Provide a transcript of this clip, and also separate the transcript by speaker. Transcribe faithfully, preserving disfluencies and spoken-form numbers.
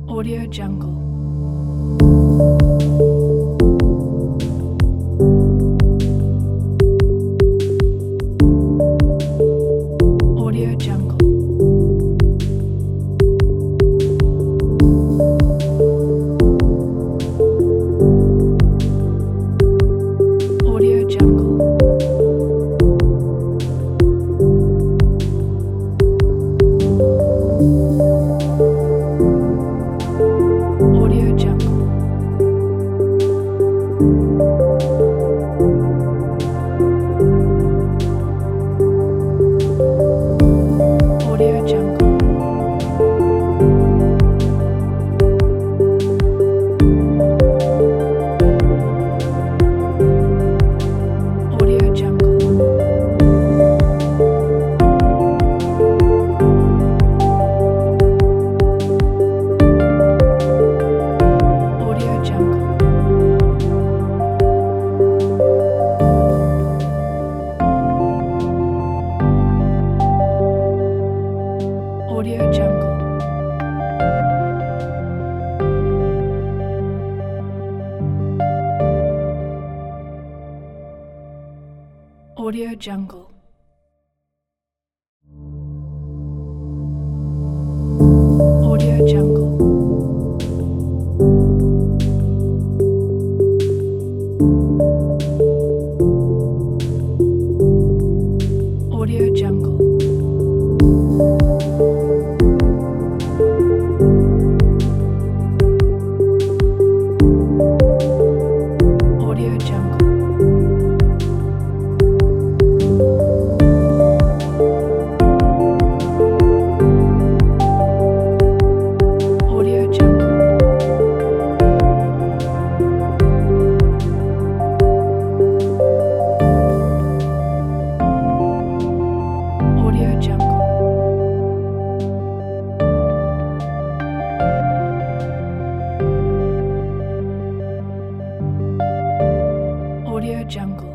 Speaker 1: Audio Jungle. Audio Jungle. Audio Jungle. Audio Jungle. Audio Jungle. Audio Jungle. Audio Jungle. Audio Jungle. Audio Jungle. Audio Jungle. Audio Jungle. Audio Jungle. Audio Jungle. Audio Jungle. Audio Jungle.